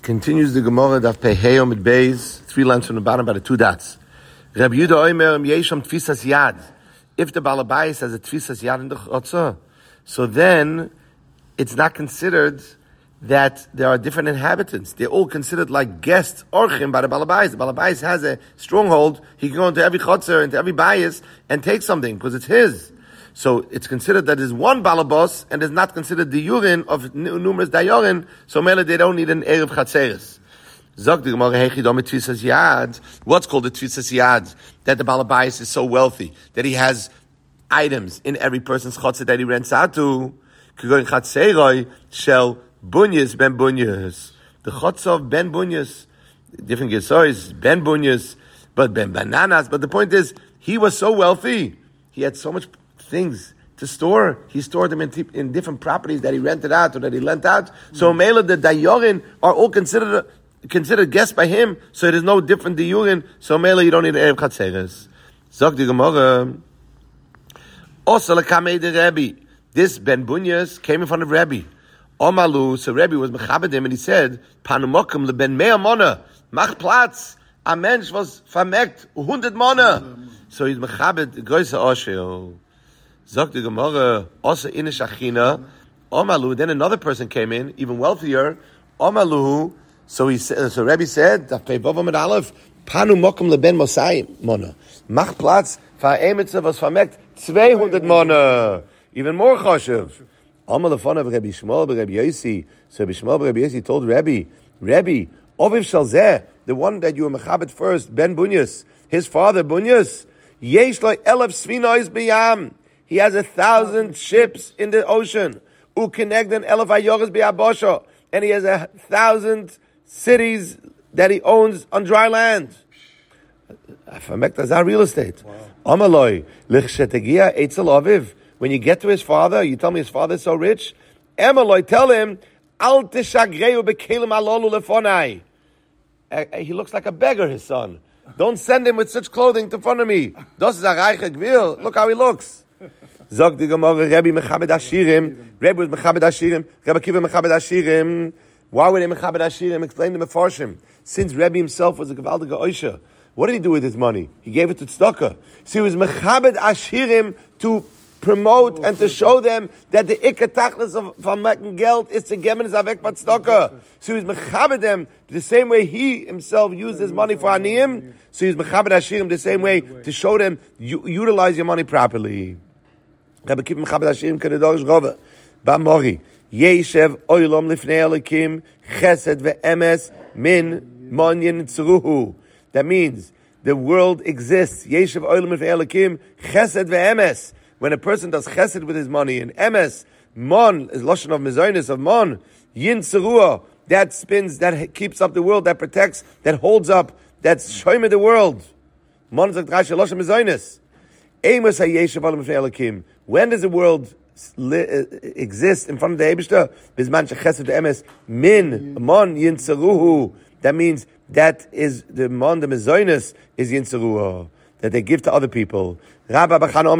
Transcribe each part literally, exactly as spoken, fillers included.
Continues the Gemara Daf Peheo mit Beis, three lines from the bottom by the two dots. Rabbi Yehuda Omer Yesham Tfisas Yad. If the Balabais has a Tfisas Yad in the Chotza, so then it's not considered that there are different inhabitants. They're all considered like guests, orchim, by the Balabais. The Balabais has a stronghold. He can go into every Chotzer, into every bias, and take something, because it's his. So it's considered that there's one balabos, and it's not considered the urine of n- numerous dayorin, so mele they don't need an Erev Chatzeres. Zog the Gemara, Hechi do mit Tfisas Yad. What's called the Tfisas Yad? That the balabais is so wealthy, that he has items in every person's chotzer that he rents out to. Kigoin Chatzeroi shel bunyas ben bunyas. The chotzer of ben bunyas, different gesois, ben bunyas, but ben bananas. But the point is, he was so wealthy, he had so much things to store. He stored them in, t- in different properties that he rented out or that he lent out. Mm-hmm. So Mela, the dayorin are all considered considered guests by him. So it is no different dayurin. So Mela, you don't need an Erev Chatzeres. Zog the Gemara. Also, Lakamei the Rebbe. This Ben Bunyas came in front of Rebbe. Omalu, so Rebbe was mechabed him and he said, Panumokim le Ben Mea Mona, Mach Platz, a Mensch was vermeckt, hundred Mona. So he's mechabed, größer Osher. Zog the Gemara, also in Shachina, Omalu, then another person came in, even wealthier, Omalu, so he said, so Rebbe said, Daf Vav Amud Aleph, Panu Mokum leben Mosai Mona, Mach Platz, Va'emitze was vermeckt, two hundred Mona, even more choshev. Omal lefon of Rebbe Shmuel, Rebbe Yosi, so Rebbe Shmuel, Rebbe Yosi told Rebbe, Rebbe, Oviv Shalzeh, the one that you were mechabed first, Ben Bunyas, his father Bunyas, Yesh lo elef svinois b'yam. He has a thousand ships in the ocean. Ukenegden elef ayoras b'yabosha. And he has a thousand cities that he owns on dry land. That's our real estate. Amaloi, lichshetegia etzel aviv. When you get to his father, you tell me his father is so rich. Amaloi, tell him, al tishagreu bekelim alolu lefonai. He looks like a beggar, his son. Don't send him with such clothing to front of me. Das is a reiche gwil. Look how he looks. Zog the Gemara, Rebbe mechabed ashirim. Rebbe was mechabed ashirim. Rebbe Kiva mechabed ashirim. Why were they mechabed ashirim? Explain the mefarshim. Since Rebbe himself was a gewaldige oisha, what did he do with his money? He gave it to tzedakah. So he was mechabed ashirim to promote and to show them that the ikka tachlis of from making geld is to geben is avek bat tzedakah. So he was mechabed them the same way he himself used his money for aniyim. So he was mechabed ashirim the same way to show them you utilize your money properly. Rabbi Kiva mechabed ashirim kedadorish rova ba mori yeshev oilom lifnei elikim chesed ve'emes min monyin tzruhu. That means the world exists. Yeshev oilom lifnei elikim chesed ve'emes. When a person does chesed with his money, and emes, mon, is lashon of mezonis, of mon, yin tzerua, that spins, that keeps up the world, that protects, that holds up, that's shoyme the world. Mon zak drasha lashon mezonis. Amos hayeshav alam feilakim. When does the world li- exist in front of the Eibishter? Bizman shechesed emes, min, mon, yin tzeruhu. That means that is the mon, the mezonis, is yin tzerua, that they give to other people. We're going back to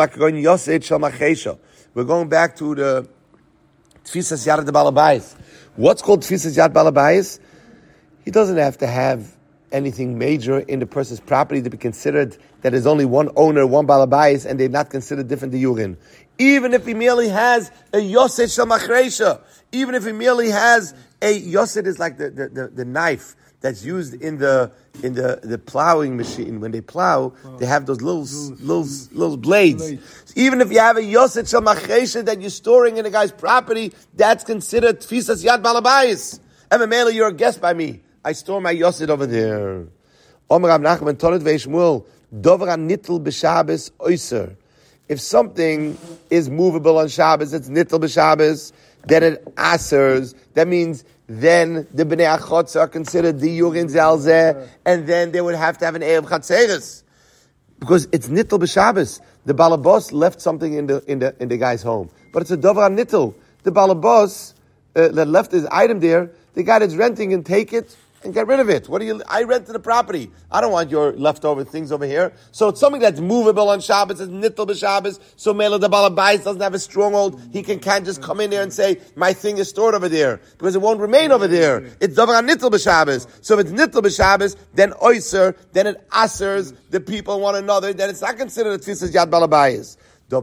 the Tfisas Yad the Balabais. What's called Tfisas Yad Balabais? He doesn't have to have anything major in the person's property to be considered that there's only one owner, one Balabais, and they're not considered different diyurin. Even if he merely has a Yoset Shel Machresha, even if he merely has a Yoset is like the, the, the, the knife that's used in the in the, the plowing machine. When they plow, they have those little little little blades. So even if you have a yoset shel machresha that you're storing in a guy's property, that's considered tfisas yad balabais. Ememela, you're a guest by me. I store my yoset over there. Omer Rav Nachman Tonet ve'Shmuel dover nitl b'Shabbos oiser. If something is movable on Shabbos, it's nitl b'Shabbos. Then it asers. That means then the Bnei Achotz are considered the Yurin Zalzeh, and then they would have to have an Erev Chatzeres. Because it's Nittel B'Shabbos. The Balabos left something in the in the in the guy's home. But it's a Dover Nittel. The Balabos uh, that left his item there, the guy that's renting can take it and get rid of it. What do you? I rented the property. I don't want your leftover things over here. So it's something that's movable on Shabbos. It's nittel b'Shabbos. So Mela the Balabais doesn't have a stronghold. He can can't just come in there and say my thing is stored over there because it won't remain over there. It's davar nittel b'Shabbos. So if it's nittel b'Shabbos, then oiser, then it asers the people one another. Then it's not considered a tfisas yad Balabais. But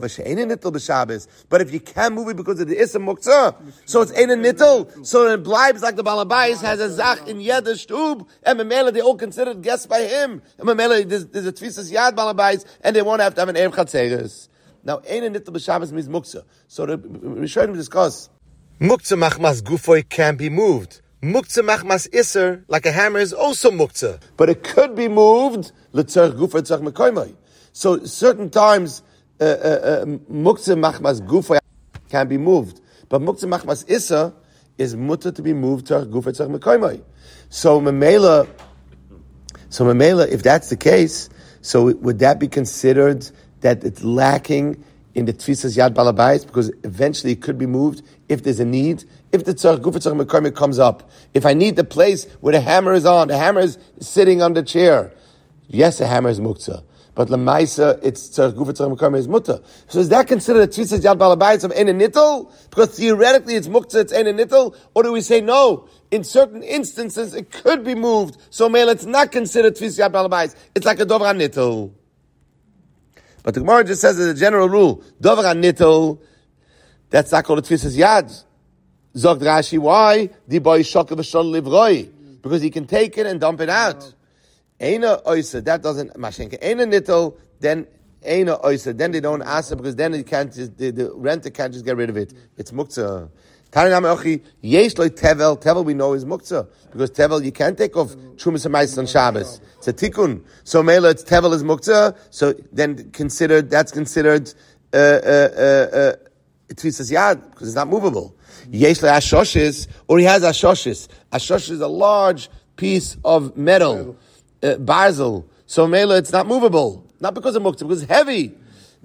if you can move it because of the Issa Muktzah, so it's ain't a nittel, so it blibes like the Balabais has a zach in Yed Shtub, and Mamela, they all considered guests by him. And Mamela, there's, there's a Tfisas Yad Balabais, and they won't have to have an Erev Chatzeres. Now, ain't a nittel b'Shabbos means Muktzah. So the Rishonim discuss. Muktzah machmas gufoy can be moved. Muktzah machmas Isser, like a hammer, is also Muktzah. But it could be moved, l'tzarech gufoy tzarech mekoymai. So certain times, Muktzah machmas gufa can be moved, but Muktzah machmas issa is mutter to be moved to gufa tzach mekoymai. So memela, so memela, if that's the case, so would that be considered that it's lacking in the tfisas yad balabais because eventually it could be moved if there's a need? If the tzach gufa tzach mekoymai comes up, if I need the place where the hammer is on, the hammer is sitting on the chair. Yes, the hammer is muktzah. But lemaisa, it's tzarech gufa tzarech mekoymai is mutter. So is that considered a tfisas yad balabais of ein nittel? Because theoretically it's muktzah, it's ein nittel? Or do we say no? In certain instances it could be moved. So male, it's not considered tfisas yad balabais. It's like a dover nittel. But the Gemara just says as a general rule, dover nittel, that's not called a tfisas yad. Zog Rashi, why? Di boy shokav v'shol livroi. Because he can take it and dump it out. Eina oisa, that doesn't mashenka. Eina nittel, then eina oisa, then they don't answer because then it can't just, the, the renter can't just get rid of it. It's muktzah. Taranam ochi, yesh loy tevel, tevel we know is muktzah because tevel you can't take off trumas hamais on Shabbos. It's a tikkun. So mela it's tevel is muktzah. So then considered that's considered uh uh uh uh tfisas yad because it's not movable. Yesh loy ashoshis, or he has ashoshis. Ashoshis is a large piece of metal. Uh, barzel, so mela it's not movable, not because of muktzah, because it's heavy.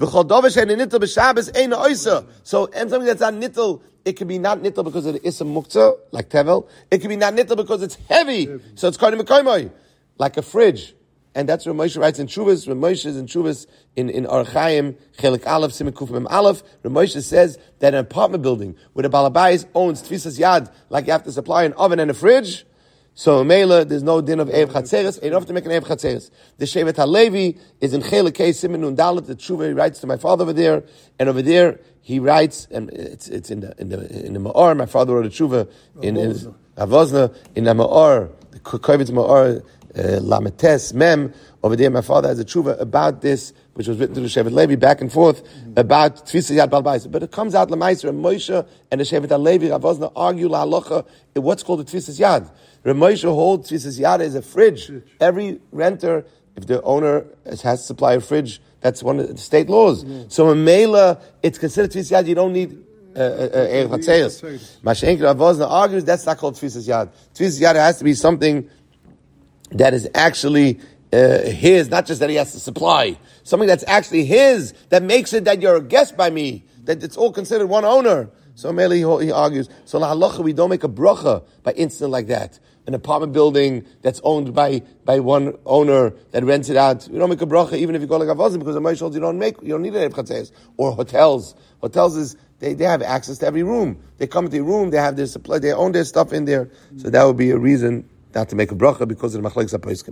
So and something that's not nittel, it can be not nittel because of the issa muktzah, like tevel. It can be not nittel because it's heavy, heavy. So it's called mekoymai, like a fridge. And that's what Moshe writes in Shuvas. When Moshe is in Shuvas in in Archaim Chelik Aleph Siman Kuf Mem Aleph, Moshe says that an apartment building where the balabais owns tfisas yad, like you have to supply an oven and a fridge. So Mela, there's no din of Erev Chatzeres. You don't have to make an Erev Chatzeres. The Shevet HaLevi is in Chelik Kei Siman Nun Dalet. The Tshuva he writes to my father over there, and over there he writes, and it's it's in the in the in the Ma'or. My father wrote a Tshuva in Avozna in the Ma'or, the Kovetz Ma'or Lametes Mem. Over there, my father has a Tshuva about this, which was written to the Shevet Levi back and forth about Tfisas Yad Balbais. But it comes out Lamaiser and Moshe and the Shevet HaLevi Avozna argue la halacha in what's called the Tfisas Yad. Ramosha holds Tfisas Yad as a fridge. Every renter, if the owner has to supply a fridge, that's one of the state laws. Yeah. So in Mela, it's considered Tfisas Yad. You don't need Erev Chatzeres. Mashenk Ravozna argues that's not called Tfisas Yad. Tfisas Yad has to be something that is actually uh, his, not just that he has to supply. Something that's actually his, that makes it that you're a guest by me, that it's all considered one owner. So Mela, he, he argues, so la halacha, we don't make a bracha by incident like that. An apartment building that's owned by, by one owner that rents it out. You don't make a bracha even if you go like Avozim because the Moshe holds you don't make, you don't need an Erev Chatzeres. Or hotels. Hotels is, they, they have access to every room. They come to the room, they have their supply, they own their stuff in there. So that would be a reason not to make a bracha because of the Machlekes HaPoskim.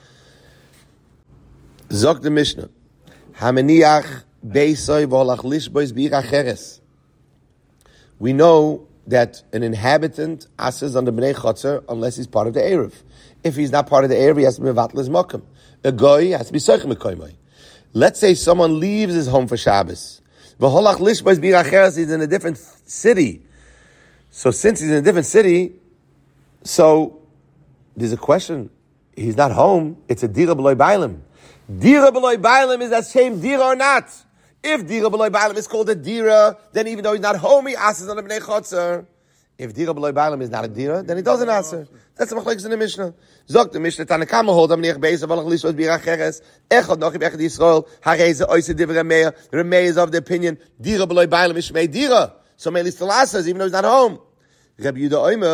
Zok the Mishnah. Hameniach beisoy v'olach lishbois b'ir acheres. We know that an inhabitant asks on the Bnei Chotzer unless he's part of the Erev. If he's not part of the Erev, he has to be mevatel his makom. A goy has to be soichem mekoymai. Let's say someone leaves his home for Shabbos. V'holach lishbois b'ir acheres, he's in a different city. So since he's in a different city, so there's a question. He's not home. It's a dira b'loy bailim. Dira b'loy bailim, is that same dira or not? If dira b'loy bailim is called a dira, then even though he's not home, he asks on the Bnei Chotzer. If dira b'loy bailim is not a dira, then he doesn't answer. That's the machlekes in the Mishnah. Zok the Mishnah Tanakama hold am nech beis avalach lishos b'ir acheres. Echad noch echad Yisrael. Hareze oise divrei Meir. Remei is of the opinion dira b'loy bailim is shmei dira. So Meir still answers even though he's not home. Rabbi Yehuda Omer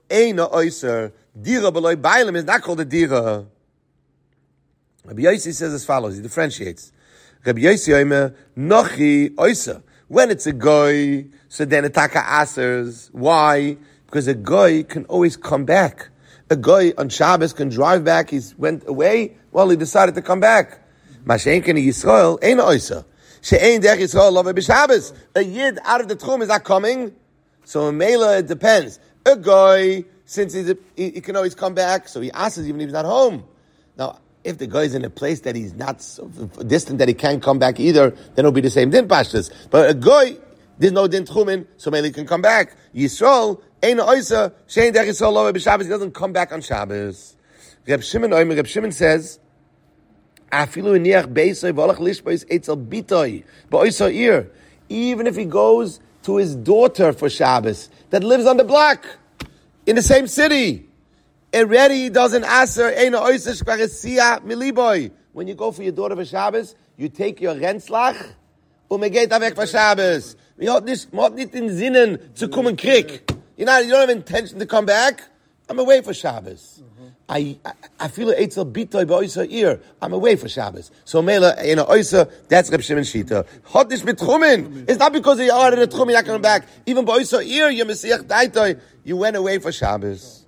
Eina oiser. Dira beloy bailim is not called a dira. Rabbi Yossi says as follows. He differentiates. Rabbi Yossi oimer nochi oiser. When it's a goy, so then ataka asers. Why? Because a goy can always come back. A goy on Shabbos can drive back. He went away. Well, he decided to come back. Mashenken Yisrael ain't oiser. She'ain derech Yisrael love b'Shabbos. A yid out of the tchum is not coming. So in Mela it depends. A goy, since he's a, he, he can always come back, so he asks even if he's not home. Now, if the guy is in a place that he's not so distant that he can't come back either, then it'll be the same din pashtas. But a guy, there's no din tchumin, so maybe he can come back. Yisrael, ein oisa, shein derech Yisrael lo b'Shabbos, he doesn't come back on Shabbos. Reb Shimon Oimer, Reb Shimon says, afilu iniach beisoy v'olach lishbois etzel bitoy, ba'oisa ir. Even if he goes to his daughter for Shabbos, that lives on the block, in the same city, already he doesn't aser eina oiser shkvaresia miliboy. When you go for your daughter for Shabbos, you take your Renzlach und man geht weg for Shabbos. Man hat nicht, man hat nicht den Sinnen zu kommen krieg. You know, you don't have intention to come back. I'm away for Shabbos. I, I I feel it etzel bitoy ba'oiser ear. I'm away for Shabbos. So mela eina oiser, that's Reb Shimon Shita. Hot nicht mit Trumin. It's not because you are in the Trumin, you're not coming back. Even ba'oiser ear, you mesiach daitoy, you went away for Shabbos.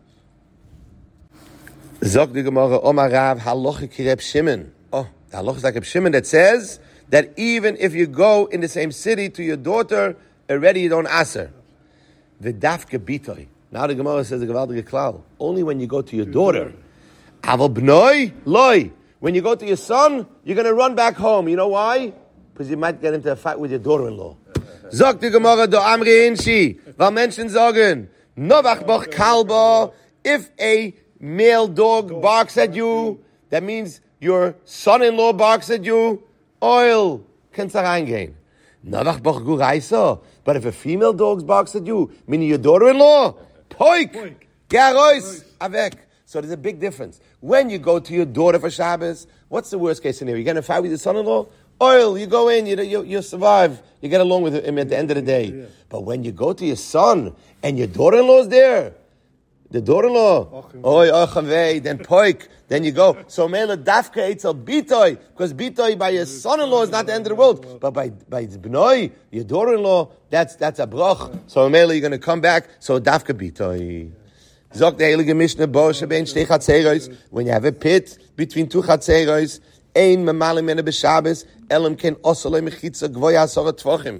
Zog the Gemara, Omar Rav, halachic Reb Shimon. Oh, the halachic is like Reb Shimon that says that even if you go in the same city to your daughter, already you don't aser. The dafke bitoy. Now the Gemara says the Gavaldige Klal. Only when you go to your daughter. Aval b'noi loy. When you go to your son, you're going to run back home. You know why? Because you might get into a fight with your daughter-in-law. Zog the Gemara do amri inshi. Val menschen sagen. Novach boch kalba. If a male dog barks at you, that means your son-in-law barks at you, oil can reingehen. Novach boch guraisa. But if a female dog barks at you, meaning your daughter-in-law, poik, garois, avek. So there's a big difference. When you go to your daughter for Shabbos, what's the worst case scenario? You're going to fight with your son-in-law? Oil, you go in, you, you, you survive. You get along with him at the end of the day. But when you go to your son, and your daughter-in-law's there, the daughter-in-law, oy, ochavei, then poik, then you go. So mele dafka etzel bitoy, because bitoy by your son-in-law is not the end of the world, but by by bnoi, your daughter-in-law, that's that's a brach. So mele you're going to come back. So dafka bitoy. Zok the heilige Mishnah bo shebein shtei chatzeros. When you have a pit between two chatzeros, ein memalim mena b'Shabbos, elam ken osolei mechitza gvoya asara tvachim.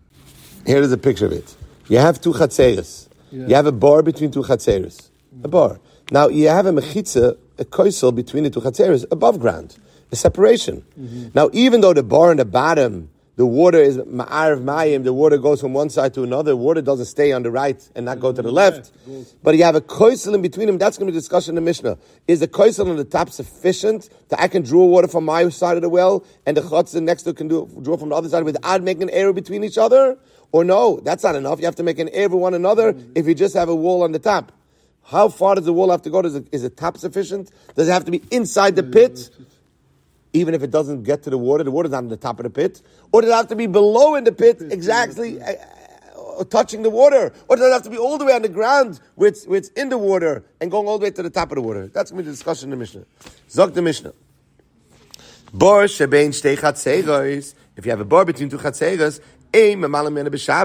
Here is a picture of it. You have two chatzeros. Yeah. You have a bar between two chatzeros. A bar. Now, you have a mechitza, a koisel between the two chatzeros, above ground. A separation. Mm-hmm. Now, even though the bar on the bottom, the water is ma'arv mayim, the water goes from one side to another, water doesn't stay on the right and not go to the left. But you have a koisel in between them, that's going to be discussed in the Mishnah. Is the koisel on the top sufficient that I can draw water from my side of the well, and the chatzah next to it can do, draw from the other side without making an area between each other? Or no, that's not enough. You have to make an air for one another if you just have a wall on the top. How far does the wall have to go? Is it, is the top sufficient? Does it have to be inside the pit? Even if it doesn't get to the water, the water's not on the top of the pit. Or does it have to be below in the pit, exactly uh, uh, touching the water? Or does it have to be all the way on the ground where it's, where it's in the water and going all the way to the top of the water? That's going to be the discussion in the Mishnah. Zog the Mishnah. Bar shebein shtei chatzeros. If you have a bar between two chatzeros, you have to have a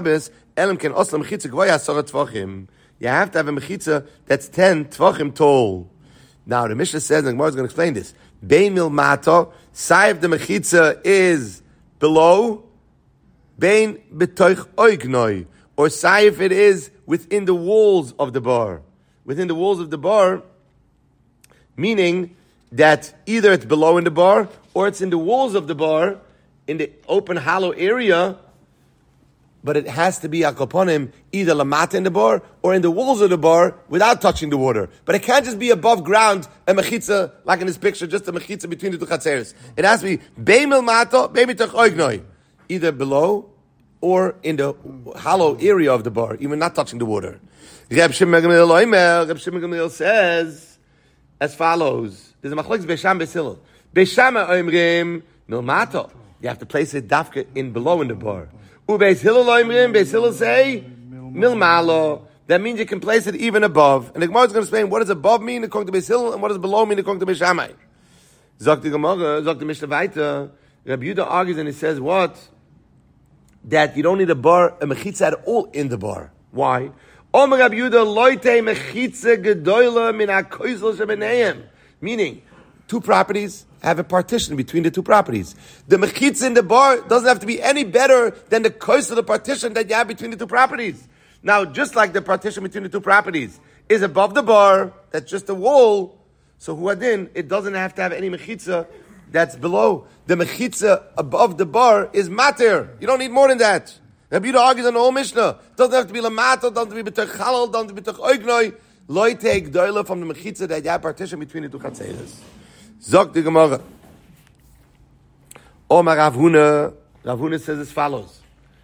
mechitza that's ten tvachim tall. Now the Mishnah says, and the Gemara is going to explain this. Bein mil mata, say if the mechitza is below, bein betoich oignoi, or say if it is within the walls of the bar. Within the walls of the bar, meaning that either it's below in the bar, or it's in the walls of the bar, in the open hollow area, but it has to be akoponim either lamata in the bar or in the walls of the bar without touching the water. But it can't just be above ground a mechitza like in this picture, just a mechitza between the two chatzeres. It has to be beimil mato, beimitoch oignoi, either below or in the hollow area of the bar, even not touching the water. Reb Shimon Gamliel says as follows: there's a machlokes Beisham Beis Beisham oimrim milmato. You have to place it dafka in below in the bar. Ubeis Hillel oimrim, Beis Hillel say milmalo. that means you can place it even above. And the Gemara is going to explain what does above mean according to Beis Hillel and what does below mean according to Beis Shammai. Zok the Gemara, Zok the Mishnah weiter. Rabbi Yehuda argues and he says what? That you don't need a bar, a mechitza at all in the bar. Why? Omer Rabbi Yehuda loite mechitza gedoyla min hakoisel shebeneim. Meaning, two properties have a partition between the two properties. The mechitza in the bar doesn't have to be any better than the kois of the partition that you have between the two properties. Now, just like the partition between the two properties is above the bar, that's just a wall, so huadin, it doesn't have to have any mechitza that's below. The mechitza above the bar is matir. You don't need more than that. Rabbi Yehuda argues on the whole Mishnah. Doesn't have to be lamato, doesn't have to be b'tech chalal, doesn't have to be b'tech oignoi. Loi take doila from the mechitza that you have partition between the two chatzeres. Zok the Gemara. Omar Rav Huna. Rav Huna says as follows.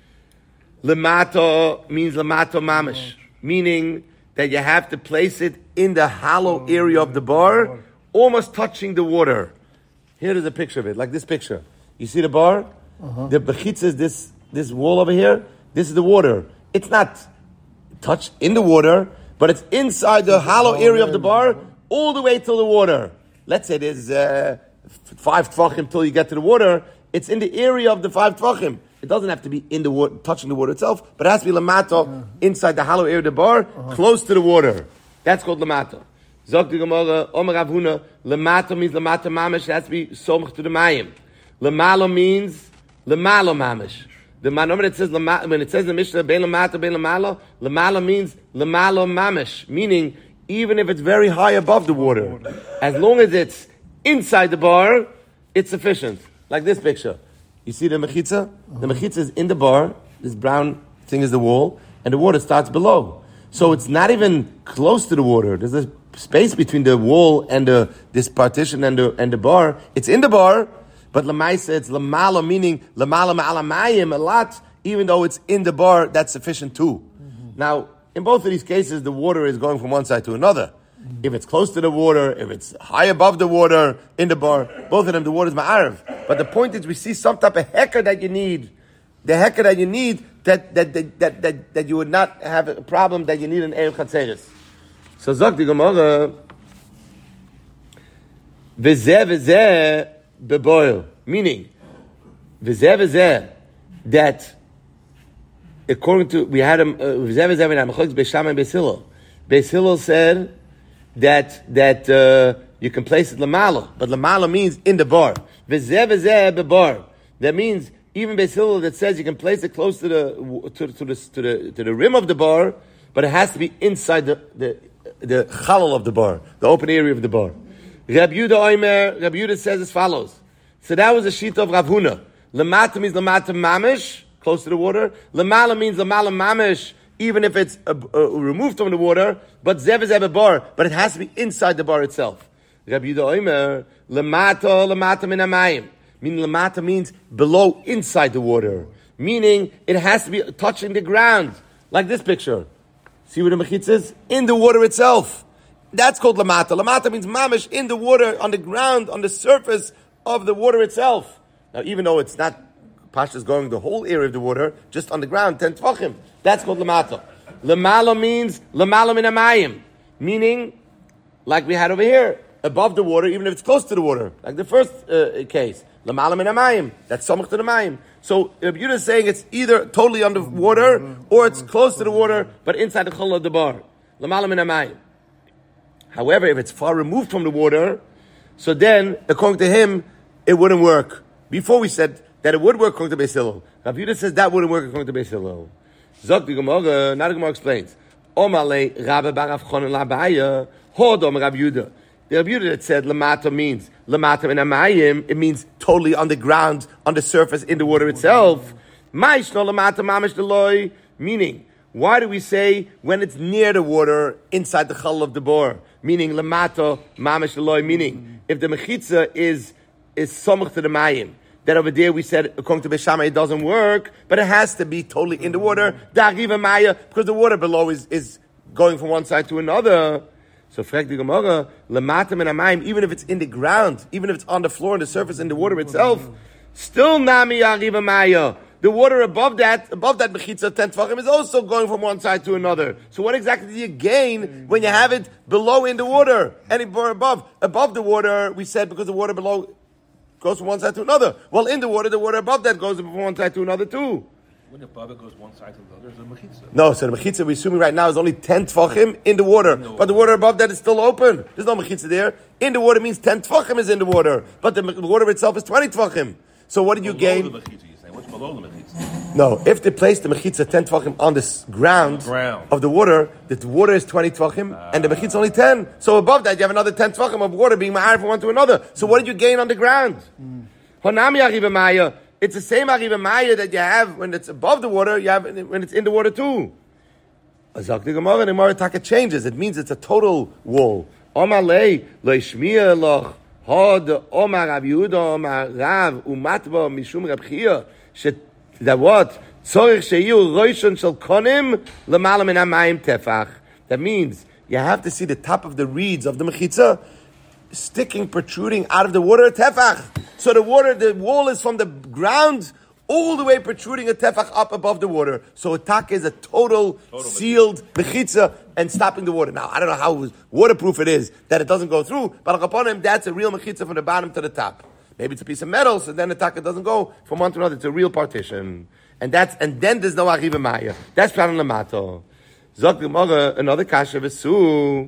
Lamato means lamato mamish. Meaning that you have to place it in the hollow area of the bar, almost touching the water. Here is a picture of it, like this picture. You see the bar? Uh-huh. The bechitza is this, this wall over here. This is the water. It's not touched in the water, but it's inside the hollow area of the bar, all the way till the water. Let's say there's uh, five tvachim till you get to the water. It's in the area of the five tvachim. It doesn't have to be in the water, touching the water itself, but it has to be lamato, uh-huh. inside the hollow area of the bar, uh-huh. close to the water. That's called lamato. Zok the Gemara, Omer Rav Huna, lamato means lamato mamish, it has to be somach to the mayim. Lamalo means lamalo mamish. The man when it says when it says in the Mishnah bein lamato bein lamalo, lamalo means lamalo mamish, meaning even if it's very high above the water, as long as it's inside the bar, it's sufficient. Like this picture. You see the mechitza? The mechitza is in the bar, this brown thing is the wall, and the water starts below. So it's not even close to the water. There's a space between the wall and the, this partition and the, and the bar. It's in the bar, but lamaisa, it's lamala, meaning lamala ma'alamayim, a lot, even though it's in the bar, that's sufficient too. Mm-hmm. Now, in both of these cases, the water is going from one side to another. Mm-hmm. If it's close to the water, if it's high above the water, in the bar, both of them, the water is ma'arv. But the point is, we see some type of hecker that you need, the hecker that you need, that that that that, that, that you would not have a problem that you need an erev chatzeres. So zok the Gemara, v'zeh v'zeh beboil, meaning v'zeh v'zeh, that according to we had a v'zeh v'zeh v'nam chokes Beis Shammai and Beis Hillel. Beis Hillel said that that uh, you can place it lamala, but lamala means in the bar. V'zeh v'zeh bebar. That means even Beis Hillel that says you can place it close to the to, to the to the to the rim of the bar, but it has to be inside the the the chalal of the bar, the open area of the bar. Rabbi Yehuda Omer, Rabbi Yehuda says as follows. So that was the sheet of Rav Huna. Lamata means lamata mamish, close to the water. Lamala means lamala mamish, even if it's uh, uh, removed from the water. But zev is a bar, but it has to be inside the bar itself. Rabbi Yehuda Omer, lamata lamata min hamayim. Meaning lamata means below, inside the water. Meaning it has to be touching the ground, like this picture. See where the mechitza is? In the water itself. That's called lamata. Lamata means mamish, in the water, on the ground, on the surface of the water itself. Now, even though it's not, Pasha is going the whole area of the water, just on the ground, ten tvachim. That's called lamata. Lamala means lamala min hamayim. Meaning, like we had over here, above the water, even if it's close to the water. Like the first uh, case. Lamala min hamayim. That's samach to the mayim. So Rabbi Yehuda is saying it's either totally under water or it's close to the water, but inside the chol of the bar. Lamala min hamayim. However, if it's far removed from the water, so then, according to him, it wouldn't work. Before we said that it would work according to Beis Hillel. Rabbi Yehuda says that wouldn't work according to Beis Hillel. Zok the Gemara, now the Gemara explains. Omale Rabbi bar Rav Chonon l'Abaya, Hodom Rabbi Yehuda. The Rabbi Yehuda that said lamata means lamata min hamayim, it means totally on the ground, on the surface, in the water itself. Ma'ishno lamata mamish deloi, meaning, why do we say when it's near the water, inside the chal of the bar? Meaning lamata mamish deloi, meaning if the mechitza is is somach to the mayim, that over there we said according to Beis Shammai it doesn't work, but it has to be totally in the water, da'riva maya, because the water below is is going from one side to another. So, frag the Gemara, lamata min hamayim, even if it's in the ground, even if it's on the floor, on the surface, in the water itself, still nami yariva maya. the water above that, above that mechitza ten tvachim is also going from one side to another. So what exactly do you gain when you have it below in the water? Any above, above the water, we said because the water below goes from one side to another. Well, in the water, the water above that goes from one side to another too. When above it goes one side to the other, there's a mechitza. No, so the mechitza we're assuming right now is only ten tvachim in the water, in the water. But the water above that is still open. There's no mechitza there. In the water means ten tvachim is in the water, but the water itself is twenty tvachim. So what did you below gain? The mechitza, you're saying. What's below the mechitza? No, if they place the mechitza ten tvachim on the ground, ground of the water, the water is twenty tvachim, uh, and the mechitza only ten. So above that, you have another ten tvachim of water being ma'ar from one to another. So what did you gain on the ground? Honami Ariva Maya. It's the same Ariva Maya that you have when it's above the water, you have when it's in the water too. Azak the Gemara and the Gemara Taka changes. It means it's a total wall. Omar lei leishmiya loch had Omar Rav Yehuda Omar Rav umatba mishum Rab Chia that what tzorich sheyu roishon shel konim lemala min hamayim tefach. That means you have to see the top of the reeds of the mechitza sticking, protruding out of the water, tefach. So the water, the wall is from the ground all the way protruding a tefach up above the water. So a tak is a total, total sealed mechitza and stopping the water. Now, I don't know how waterproof it is that it doesn't go through, but upon him, that's a real mechitza from the bottom to the top. Maybe it's a piece of metal, so then the taka doesn't go from one to another. It's a real partition. And that's, and then there's no Ariva Maya. That's Pran Lamato. Zok Gemara, another kasha v'su.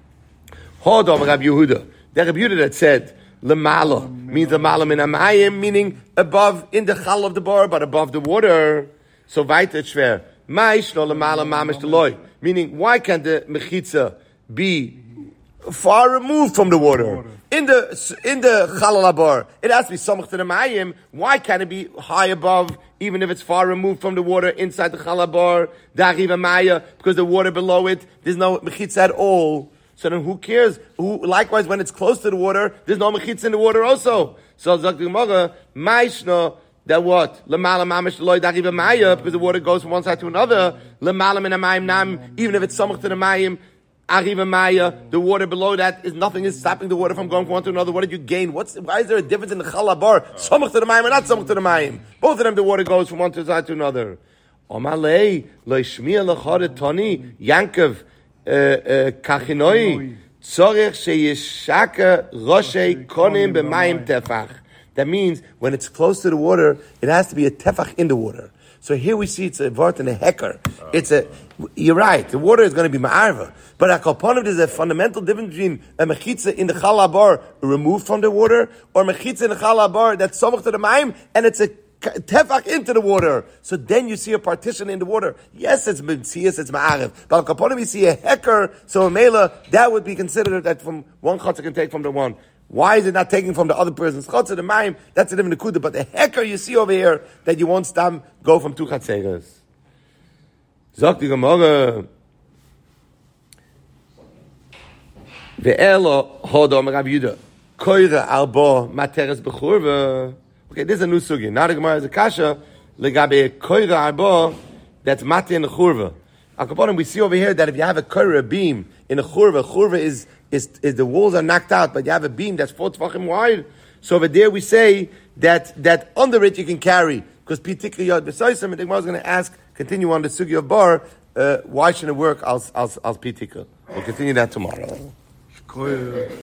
Hodom Rab Yehuda. The Rab Yehuda that said, Lemala means Lemala min hamayim, meaning above in the chal of the bar, but above the water. So weiter schwer. Maish lo Lemala mamish deloy. Meaning, why can't the mechitza be far removed from the water? In the in the chal bar, it has to be samach to the mayim. Why can't it be high above, even if it's far removed from the water inside the chal bar? The Ariva Maya, because the water below it, there's no mechitza at all. So then who cares? Who, likewise, when it's close to the water, there's no mechitza in the water also. So Zak the Gemara, Maishna, that what? Lemala mamish loy dariva maya, because the water goes from one side to another. Lemala min hamayim nam, even if it's samach to the mayim, ariva maya, the water below that is nothing is stopping the water from going from one to another. What did you gain? What's why is there a difference in the chalabar? Samach to the mayim and not samach to the mayim. Both of them, the water goes from one side to another. Omalei loy shmiya lechad tani Yankov. Kachinoi tzorich sheyishaka roshei konim b'mayim tefach. That means when it's close to the water, it has to be a tefach in the water. So here we see it's a vart and a hecker. It's a. You're right. The water is going to be ma'arva, but akoponim there's a fundamental difference between a mechitza in the chalabar removed from the water or mechitza in the chalabar that's samach to the mayim and it's a tefach into the water. So then you see a partition in the water. Yes, it's Mitzias, it's Ma'ariv. But Kaponim, you see a hecker, so a Mela, that would be considered that from one Chatzah can take from the one. Why is it not taking from the other person's Chatzah, the Maim? That's a different Nekuda. But the hecker you see over here, that you won't stam go from two Chatzeres. Zok the Gemara. Ve'elo hodom Rav Yehuda. Koire albo materes bechurva. Okay, this is a new sugi. Now the Gemara is a kasha legabe koira arba that's mati in the churva. Akaponim, we see over here that if you have a koira beam in a churva, churva is, is is the walls are knocked out, but you have a beam that's four tvachim wide. So over there we say that that under it you can carry because pitikli yod b'soisem. And the Gemara is going to ask, continue on the sugi of bar. Uh, why shouldn't it work? I'll I'll I'll pitikli. We'll continue that tomorrow.